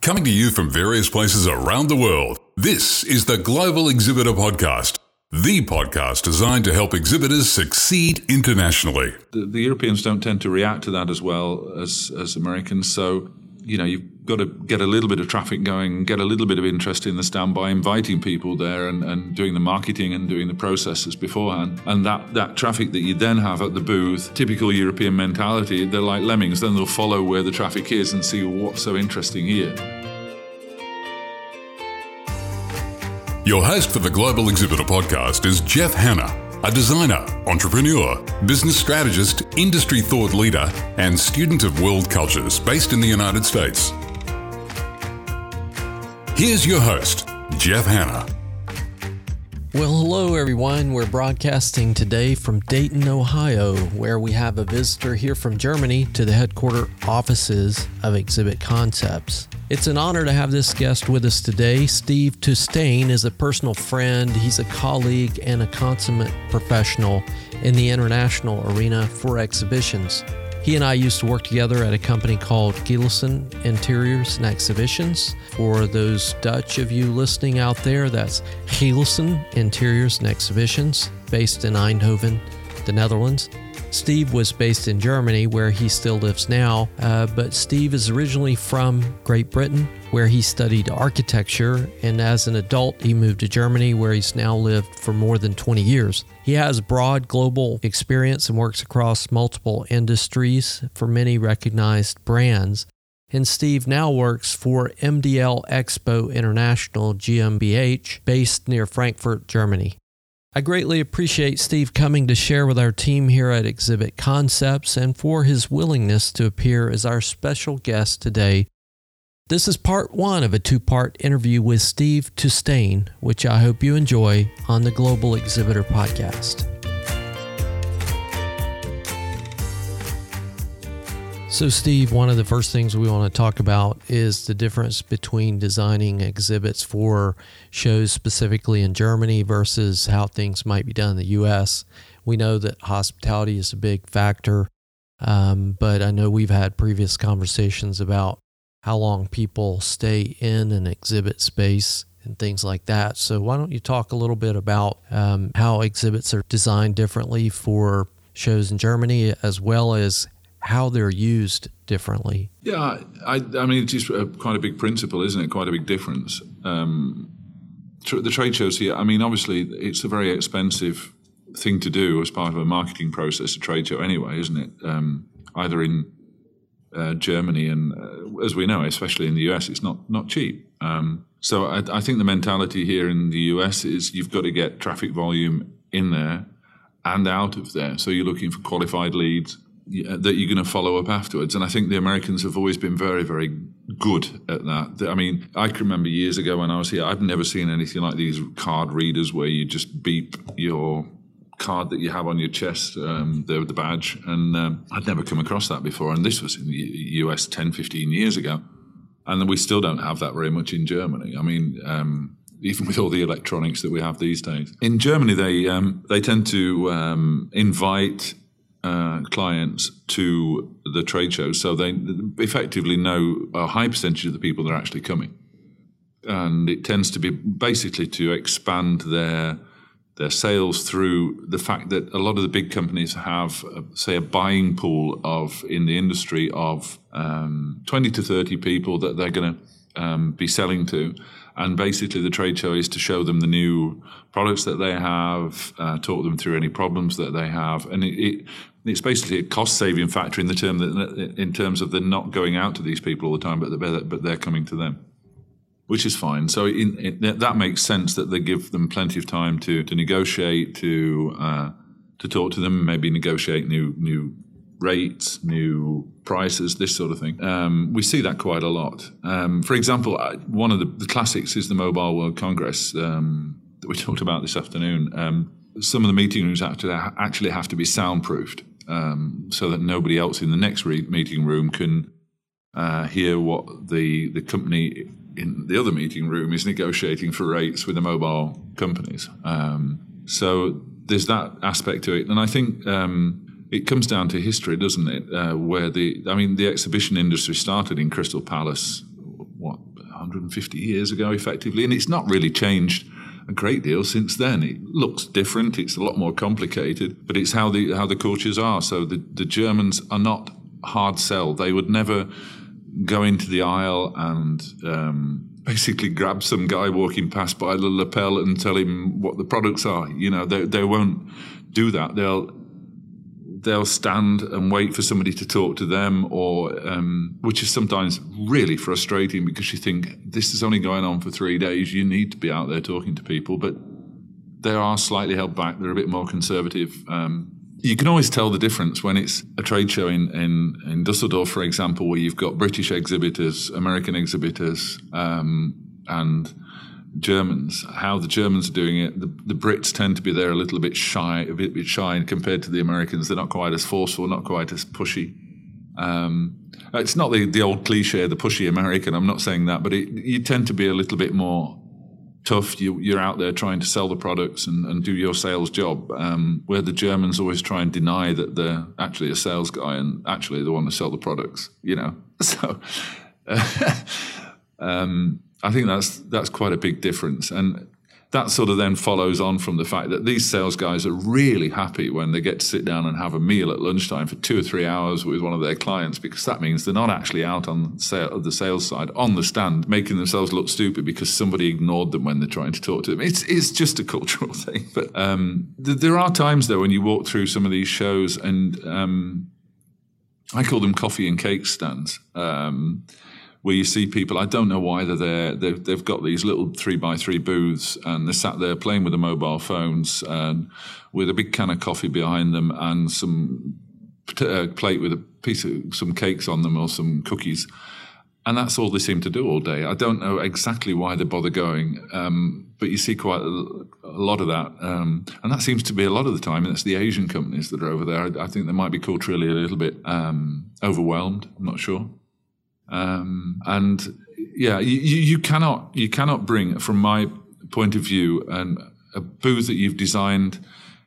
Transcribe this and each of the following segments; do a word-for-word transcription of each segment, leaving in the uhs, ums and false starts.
Coming to you from various places around the world, this is the Global Exhibitor Podcast, the podcast designed to help exhibitors succeed internationally. The, the Europeans don't tend to react to that as well as, as Americans, so you know, you've got to get a little bit of traffic going, get a little bit of interest in the stand by inviting people there and, and doing the marketing and doing the processes beforehand. And that, that traffic that you then have at the booth, typical European mentality, they're like lemmings, then they'll follow where the traffic is and see what's so interesting here. Your host for the Global Exhibitor Podcast is Jeff Hanna, a designer, entrepreneur, business strategist, industry thought leader, and student of world cultures based in the United States. Here's your host, Jeff Hanna. Well, hello everyone. We're broadcasting today from Dayton, Ohio, where we have a visitor here from Germany to the headquarter offices of Exhibit Concepts. It's an honor to have this guest with us today. Steve Tustain is a personal friend. He's a colleague and a consummate professional in the international arena for exhibitions. He and I used to work together at a company called Gielissen Interiors and Exhibitions. For those Dutch of you listening out there, that's Gielissen Interiors and Exhibitions, based in Eindhoven, the Netherlands. Steve was based in Germany, where he still lives now, uh, but Steve is originally from Great Britain, where he studied architecture, and as an adult, he moved to Germany, where he's now lived for more than twenty years. He has broad global experience and works across multiple industries for many recognized brands. And Steve now works for M D L Expo International G m B H, based near Frankfurt, Germany. I greatly appreciate Steve coming to share with our team here at Exhibit Concepts and for his willingness to appear as our special guest today. This is part one of a two-part interview with Steve Tustain, which I hope you enjoy on the Global Exhibitor Podcast. So Steve, one of the first things we want to talk about is the difference between designing exhibits for shows specifically in Germany versus how things might be done in the U S. We know that hospitality is a big factor, um, but I know we've had previous conversations about how long people stay in an exhibit space and things like that. So why don't you talk a little bit about um, how exhibits are designed differently for shows in Germany, as well as how they're used differently? Yeah, I, I mean, it's just a, quite a big principle, isn't it? Quite a big difference. Um, tr- the trade shows here, I mean, obviously, it's a very expensive thing to do as part of a marketing process, a trade show anyway, isn't it? Um, either in uh, Germany and, uh, as we know, especially in the U S, it's not, not cheap. Um, so I, I think the mentality here in the U S is you've got to get traffic volume in there and out of there. So you're looking for qualified leads that you're going to follow up afterwards. And I think the Americans have always been very, very good at that. I mean, I can remember years ago when I was here, I'd never seen anything like these card readers where you just beep your card that you have on your chest, um, the, the badge. And um, I'd never come across that before. And this was in the U S ten, fifteen years ago. And then we still don't have that very much in Germany. I mean, um, even with all the electronics that we have these days. In Germany, they, um, they tend to um, invite Uh, clients to the trade shows, so they effectively know a high percentage of the people that are actually coming, and it tends to be basically to expand their their sales through the fact that a lot of the big companies have, uh, say, a buying pool of in the industry of um, twenty to thirty people that they're going to um, be selling to. And basically the trade show is to show them the new products that they have, uh, talk them through any problems that they have. And it, it, it's basically a cost-saving factor in the term that, in terms of they're not going out to these people all the time, but they're, but they're coming to them, which is fine. So in, it, that makes sense that they give them plenty of time to, to negotiate, to uh, to talk to them, maybe negotiate new new rates, new prices, this sort of thing. Um, we see that quite a lot. Um, for example, one of the, the classics is the Mobile World Congress um, that we talked about this afternoon. Um, some of the meeting rooms have to, actually have to be soundproofed um, so that nobody else in the next re- meeting room can uh, hear what the, the company in the other meeting room is negotiating for rates with the mobile companies. Um, so there's that aspect to it. And I think um, it comes down to history, doesn't it? Uh, where the, I mean, the exhibition industry started in Crystal Palace, what, hundred fifty years ago, effectively, and it's not really changed a great deal since then. It looks different, it's a lot more complicated, but it's how the how the cultures are. So the, the Germans are not hard sell. They would never go into the aisle and um, basically grab some guy walking past by the lapel and tell him what the products are. You know, they they won't do that. They'll they'll stand and wait for somebody to talk to them, or um, which is sometimes really frustrating because you think this is only going on for three days. You need to be out there talking to people, but they are slightly held back. They're a bit more conservative. Um, you can always tell the difference when it's a trade show in, in, in Dusseldorf, for example, where you've got British exhibitors, American exhibitors, um, and Germans, how the Germans are doing it. The, the Brits tend to be there a little bit shy, a bit, bit shy compared to the Americans. They're not quite as forceful, not quite as pushy. Um, it's not the, the old cliche, the pushy American, I'm not saying that, but it, you tend to be a little bit more tough. You, you're out there trying to sell the products and, and do your sales job, um, where the Germans always try and deny that they're actually a sales guy and actually they want to sell the products, you know. So uh, um, I think that's that's quite a big difference. And that sort of then follows on from the fact that these sales guys are really happy when they get to sit down and have a meal at lunchtime for two or three hours with one of their clients, because that means they're not actually out on sale, the sales side on the stand making themselves look stupid because somebody ignored them when they're trying to talk to them. It's it's just a cultural thing. But um, th- there are times, though, when you walk through some of these shows, and um, I call them coffee and cake stands, um, where you see people, I don't know why they're there, they've, they've got these little three by three booths and they're sat there playing with the mobile phones and with a big can of coffee behind them and some uh, plate with a piece of some cakes on them or some cookies. And that's all they seem to do all day. I don't know exactly why they bother going, um, but you see quite a, a lot of that. Um, and that seems to be a lot of the time, and it's the Asian companies that are over there. I, I think they might be culturally a little bit um, overwhelmed, I'm not sure. Um, and yeah, you, you cannot you cannot bring, from my point of view, an, a booth that you've designed.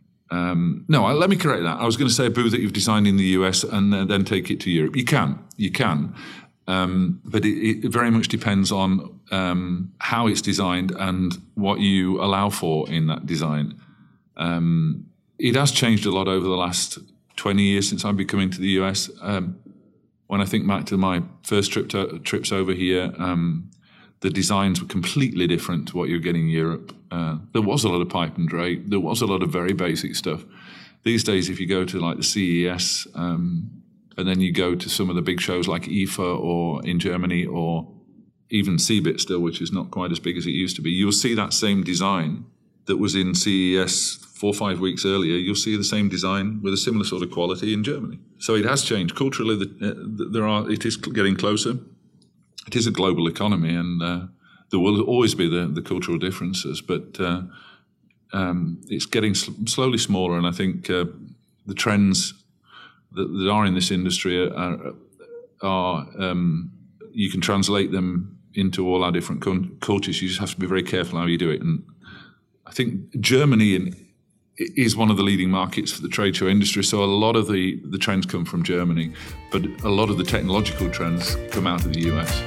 Um, no, let me correct that. I was going to say a booth that you've designed in the U S and uh, then take it to Europe. You can, you can, um, but it, it very much depends on um, how it's designed and what you allow for in that design. Um, it has changed a lot over the last twenty years since I've been coming to the U S. Um, When I think back to my first trip to, trips over here, um, the designs were completely different to what you're getting in Europe. Uh, there was a lot of pipe and drape. There was a lot of very basic stuff. These days, if you go to like the C E S, um, and then you go to some of the big shows like I F A or in Germany, or even C B I T still, which is not quite as big as it used to be, you'll see that same design that was in C E S four or five weeks earlier. You'll see the same design with a similar sort of quality in Germany. So it has changed culturally. The, uh, there are. It is getting closer. It is a global economy, and uh, there will always be the, the cultural differences. But uh, um, it's getting sl- slowly smaller, and I think uh, the trends that, that are in this industry are, are, are um, you can translate them into all our different con- cultures. You just have to be very careful how you do it. And I think Germany in, is one of the leading markets for the trade show industry. So a lot of the, the trends come from Germany, but a lot of the technological trends come out of the U S.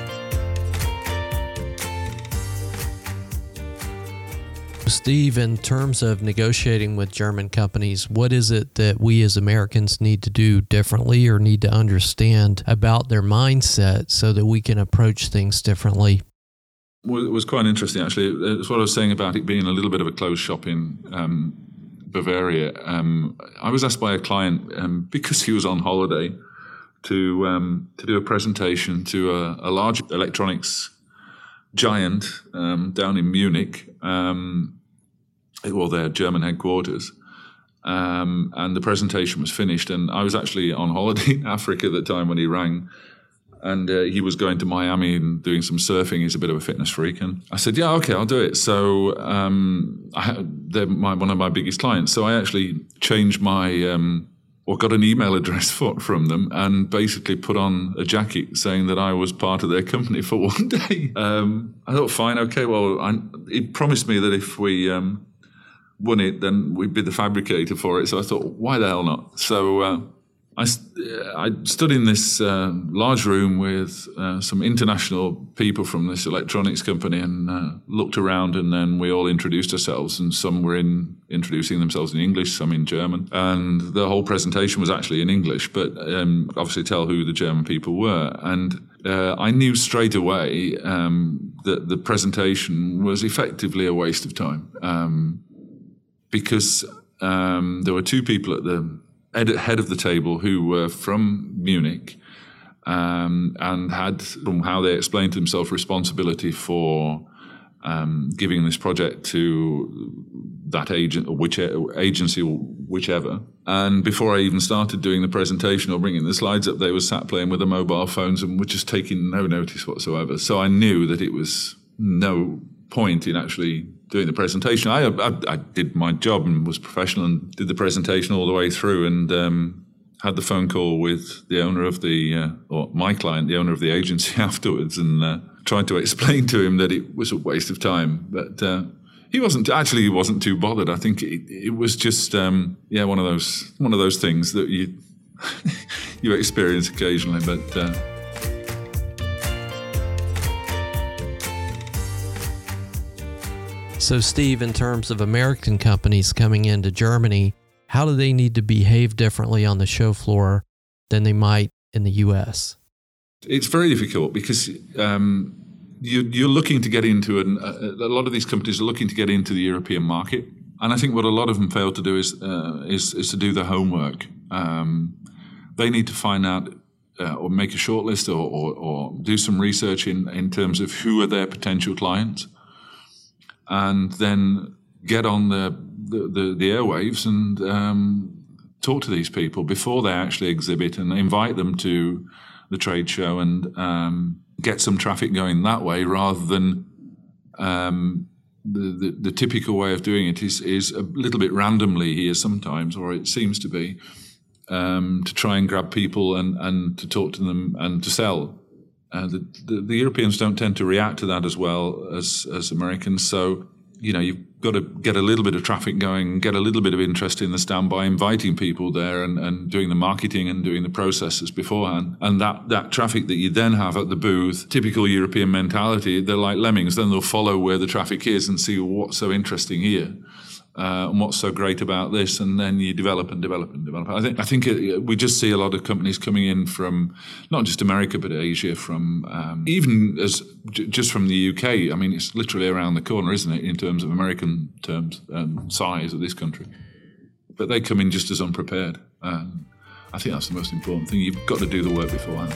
Steve, in terms of negotiating with German companies, what is it that we as Americans need to do differently or need to understand about their mindset so that we can approach things differently? Well, it was quite interesting, actually. It's what I was saying about it being a little bit of a closed shop in um, Bavaria. Um, I was asked by a client, um, because he was on holiday, to um, to do a presentation to a, a large electronics giant um, down in Munich, um, well, their German headquarters. Um, and the presentation was finished, and I was actually on holiday in Africa at the time when he rang. And uh, he was going to Miami and doing some surfing. He's a bit of a fitness freak. And I said, yeah, okay, I'll do it. So um, I, they're my, one of my biggest clients. So I actually changed my, um, or got an email address for, from them and basically put on a jacket saying that I was part of their company for one day. Um, I thought, fine, okay, well, I, he promised me that if we um, won it, then we'd be the fabricator for it. So I thought, why the hell not? So... Uh, I, I stood in this uh, large room with uh, some international people from this electronics company and uh, looked around, and then we all introduced ourselves, and some were in introducing themselves in English, some in German, and the whole presentation was actually in English, but um, obviously tell who the German people were. And uh, I knew straight away um, that the presentation was effectively a waste of time um, because um, there were two people at the head of the table who were from Munich um, and had, from how they explained to themselves, responsibility for um, giving this project to that agent or which agency or whichever. And before I even started doing the presentation or bringing the slides up, they were sat playing with their mobile phones and were just taking no notice whatsoever. So I knew that it was no point in actually doing the presentation. I, I, I did my job and was professional and did the presentation all the way through, and um, had the phone call with the owner of the, uh, or my client, the owner of the agency afterwards, and uh, tried to explain to him that it was a waste of time. But uh, he wasn't, actually he wasn't too bothered. I think it, it was just, um, yeah, one of those one of those things that you you experience occasionally. But uh, So, Steve, in terms of American companies coming into Germany, how do they need to behave differently on the show floor than they might in the U S? It's very difficult because um, you, you're looking to get into, an, a, a lot of these companies are looking to get into the European market. And I think what a lot of them fail to do is uh, is, is to do their homework. Um, they need to find out uh, or make a shortlist or, or, or do some research in, in terms of who are their potential clients, and then get on the the, the, the airwaves and um, talk to these people before they actually exhibit, and invite them to the trade show and um, get some traffic going that way, rather than um, the, the the typical way of doing it is is a little bit randomly here sometimes, or it seems to be, um, to try and grab people and, and to talk to them and to sell. Uh, the, the, the Europeans don't tend to react to that as well as, as Americans. So, you know, you've got to get a little bit of traffic going, get a little bit of interest in the stand by inviting people there and, and doing the marketing and doing the processes beforehand. And that, that traffic that you then have at the booth, typical European mentality, they're like lemmings. Then they'll follow where the traffic is and see what's so interesting here. Uh, and what's so great about this, and then you develop and develop and develop. I think I think it, we just see a lot of companies coming in from not just America but Asia, from um, even as j- just from the U K. I mean, it's literally around the corner, isn't it, in terms of American terms and size of this country? But they come in just as unprepared. Um, I think that's the most important thing. You've got to do the work beforehand.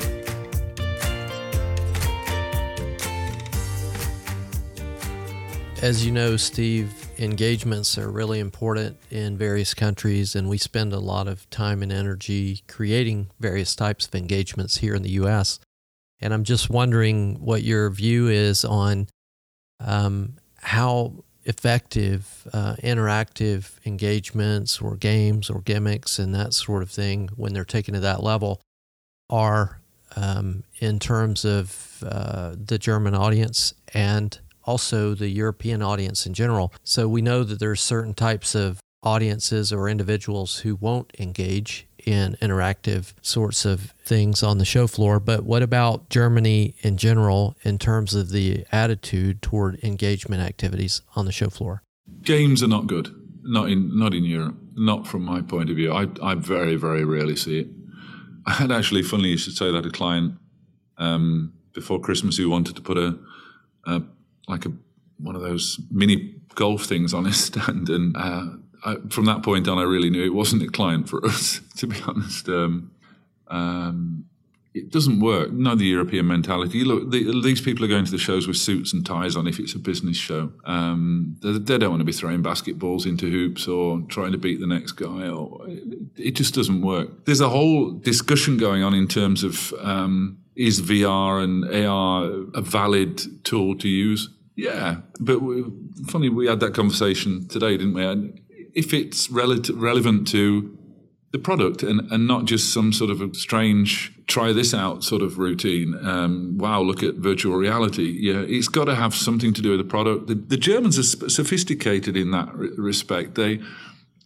As you know, Steve, engagements are really important in various countries, and we spend a lot of time and energy creating various types of engagements here in the U S. And I'm just wondering what your view is on um, how effective uh, interactive engagements or games or gimmicks and that sort of thing, when they're taken to that level, are um, in terms of uh, the German audience and also the European audience in general. So we know that there's certain types of audiences or individuals who won't engage in interactive sorts of things on the show floor. But what about Germany in general in terms of the attitude toward engagement activities on the show floor? Games are not good. Not in not in Europe. Not from my point of view. I I very, very rarely see it. I had actually, funnily you should say that, a client um, before Christmas who wanted to put a, a like a one of those mini golf things on his stand. And uh, I, from that point on, I really knew it wasn't a client for us, to be honest. Um, um, it doesn't work. Not the European mentality. Look, the, these people are going to the shows with suits and ties on if it's a business show. Um, they, they don't want to be throwing basketballs into hoops or trying to beat the next guy. Or it, it just doesn't work. There's a whole discussion going on in terms of um, is V R and A R a valid tool to use? Yeah, but we, funny, we had that conversation today, didn't we? And if it's rel- relevant to the product and, and not just some sort of a strange try this out sort of routine, um, wow, look at virtual reality. Yeah, it's got to have something to do with the product. The, the Germans are sp- sophisticated in that r- respect. They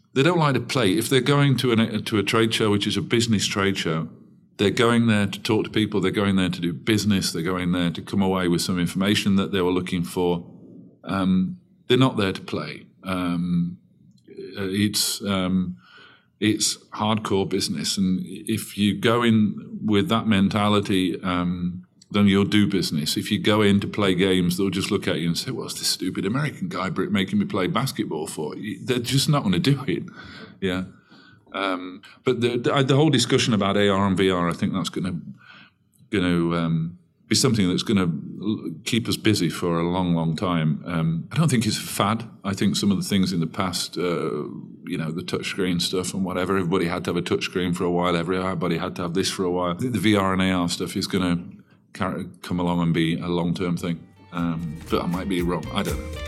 they don't like to play. If they're going to an, to a trade show, which is a business trade show, they're going there to talk to people. They're going there to do business. They're going there to come away with some information that they were looking for. Um, they're not there to play. Um, it's um, it's hardcore business, and if you go in with that mentality, um, then you'll do business. If you go in to play games, they'll just look at you and say, "What's this stupid American guy making me play basketball for?" They're just not going to do it. Yeah. Um, but the, the the whole discussion about A R and V R, I think that's going to going to um, be something that's going to keep us busy for a long, long time. Um, I don't think it's a fad. I think some of the things in the past, uh, you know, the touchscreen stuff and whatever, everybody had to have a touchscreen for a while. Everybody had to have this for a while. The V R and A R stuff is going to come along and be a long-term thing. Um, but I might be wrong. I don't know.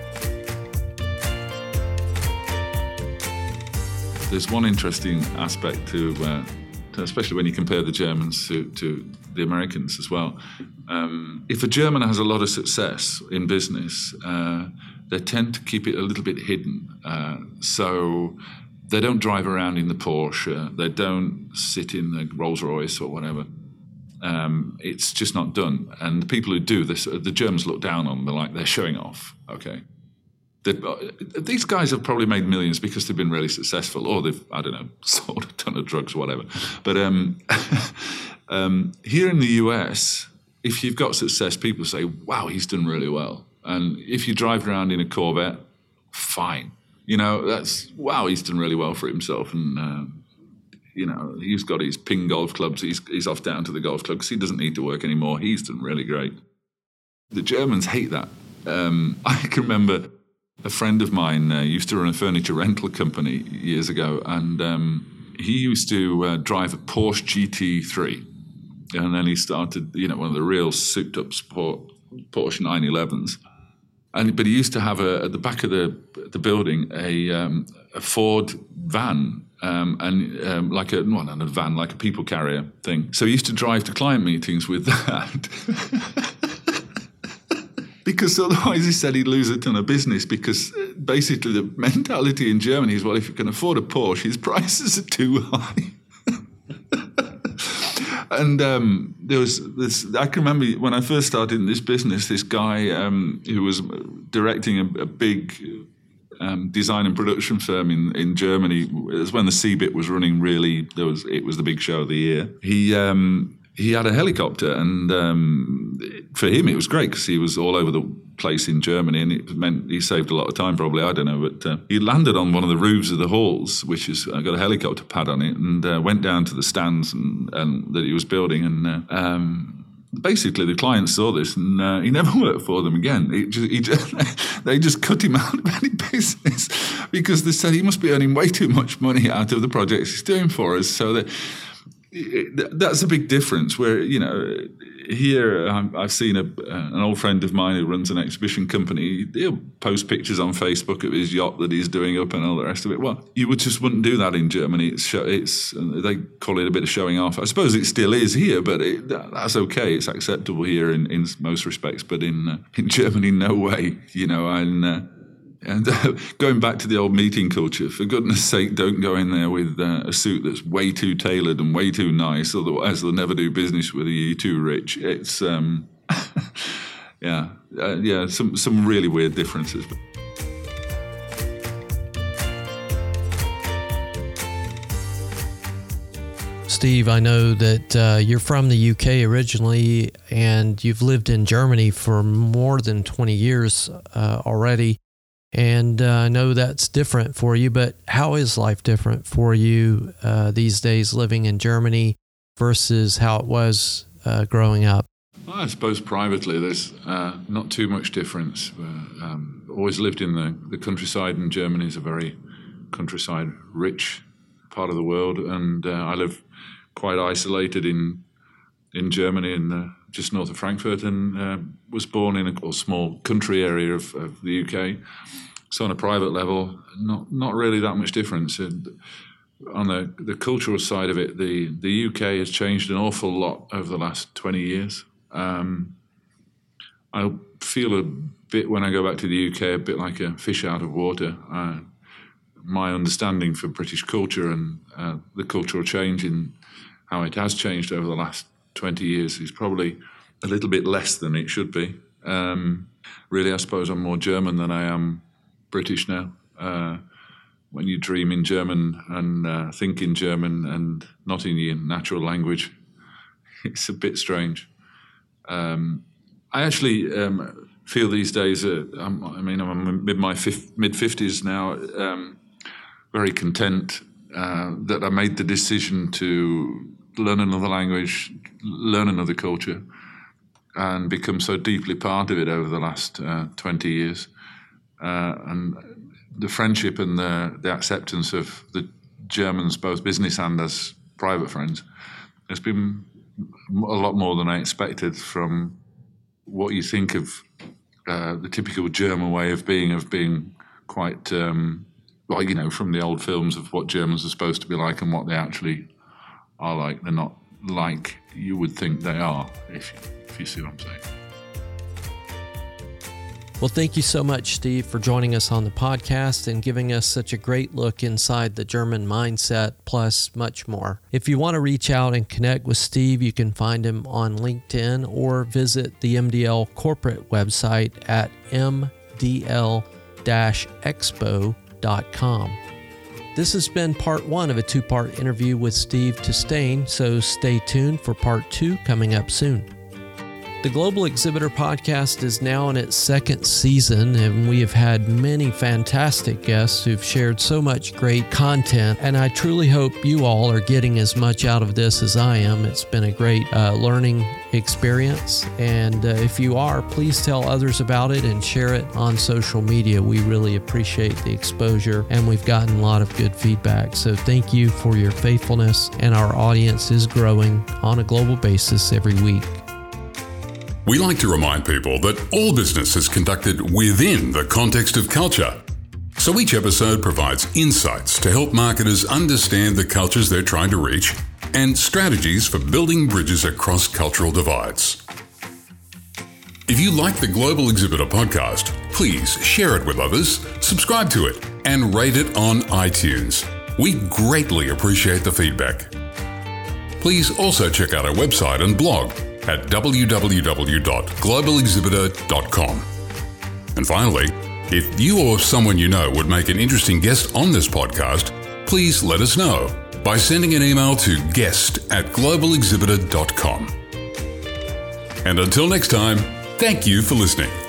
There's one interesting aspect to, uh, to, especially when you compare the Germans to, to the Americans as well. Um, if a German has a lot of success in business, uh, they tend to keep it a little bit hidden. Uh, so they don't drive around in the Porsche. They don't sit in the Rolls Royce or whatever. Um, it's just not done. And the people who do this, the Germans look down on them. They're like, they're showing off, okay? These guys have probably made millions because they've been really successful, or they've, I don't know, sold a ton of drugs or whatever. But um, um, here in the U S, if you've got success, people say, wow, he's done really well. And if you drive around in a Corvette, fine. You know, that's, wow, he's done really well for himself. And, uh, you know, he's got his ping golf clubs. He's, he's off down to the golf club because he doesn't need to work anymore. He's done really great. The Germans hate that. Um, I can remember... A friend of mine uh, used to run a furniture rental company years ago, and um, he used to uh, drive a Porsche G T three. And then he started, you know, one of the real souped-up sport Porsche nine elevens. And but he used to have a, at the back of the the building a, um, a Ford van, um, and um, like a well, not a van, like a people carrier thing. So he used to drive to client meetings with that. Because otherwise, he said he'd lose a ton of business because basically the mentality in Germany is, well, if you can afford a Porsche, his prices are too high. And um, there was this, I can remember when I first started in this business, this guy um, who was directing a, a big um, design and production firm in, in Germany. It was when the C B I T was running really, there was it was the big show of the year. He... Um, He had a helicopter, and um, for him it was great because he was all over the place in Germany, and it meant he saved a lot of time probably, I don't know. But uh, he landed on one of the roofs of the halls, which has uh, got a helicopter pad on it, and uh, went down to the stands and, and that he was building. And uh, um, basically the clients saw this, and uh, he never worked for them again. It just, he just, they just cut him out of any business because they said he must be earning way too much money out of the projects he's doing for us. So that... That's a big difference where, you know, here I've seen a, an old friend of mine who runs an exhibition company. He'll post pictures on Facebook of his yacht that he's doing up and all the rest of it. Well, you would just wouldn't do that in Germany. It's, show, it's they call it a bit of showing off. I suppose it still is here, but it, that's okay. It's acceptable here in, in most respects. But in uh, in Germany, no way, you know, and... Uh, And uh, going back to the old meeting culture, for goodness sake, don't go in there with uh, a suit that's way too tailored and way too nice, otherwise they'll never do business with you. You're too rich. It's, um, yeah, uh, yeah, some, some really weird differences. Steve, I know that uh, you're from the U K originally, and you've lived in Germany for more than twenty years uh, already. And uh, I know that's different for you, but how is life different for you uh, these days living in Germany versus how it was uh, growing up? Well, I suppose privately there's uh, not too much difference. Uh, um, always lived in the, the countryside, and Germany is a very countryside-rich part of the world. And uh, I live quite isolated in in Germany, in uh, just north of Frankfurt, and uh, was born in a small country area of, of the U K. So on a private level, not not really that much difference. And on the, the cultural side of it, the, the U K has changed an awful lot over the last twenty years. Um, I feel a bit, when I go back to the U K, a bit like a fish out of water. Uh, my understanding for British culture and uh, the cultural change in how it has changed over the last twenty years is probably a little bit less than it should be. Um, really, I suppose I'm more German than I am British now. Uh, when you dream in German and uh, think in German and not in your natural language, it's a bit strange. Um, I actually um, feel these days, uh, I'm, I mean, I'm mid my fif- mid-fifties now, um, very content uh, that I made the decision to learn another language, learn another culture, and become so deeply part of it over the last uh, twenty years. Uh, and the friendship and the, the acceptance of the Germans, both business and as private friends, has been a lot more than I expected from what you think of uh, the typical German way of being, of being quite, um, well, you know, from the old films of what Germans are supposed to be like and what they actually are like. They're not like you would think they are, if you, if you see what I'm saying. Well, thank you so much, Steve, for joining us on the podcast and giving us such a great look inside the German mindset, plus much more. If you want to reach out and connect with Steve, you can find him on LinkedIn or visit the M D L corporate website at m d l dash expo dot com. This has been part one of a two-part interview with Steve Testain, so stay tuned for part two coming up soon. The Global Exhibitor Podcast is now in its second season, and we have had many fantastic guests who've shared so much great content, and I truly hope you all are getting as much out of this as I am. It's been a great uh, learning experience, and uh, if you are, please tell others about it and share it on social media. We really appreciate the exposure, and we've gotten a lot of good feedback, so thank you for your faithfulness, and our audience is growing on a global basis every week. We like to remind people that all business is conducted within the context of culture. So each episode provides insights to help marketers understand the cultures they're trying to reach and strategies for building bridges across cultural divides. If you like the Global Exhibitor Podcast, please share it with others, subscribe to it, and rate it on iTunes. We greatly appreciate the feedback. Please also check out our website and blog at w w w dot global exhibitor dot com. And finally, if you or someone you know would make an interesting guest on this podcast, please let us know by sending an email to guest at global exhibitor dot com. And until next time, thank you for listening.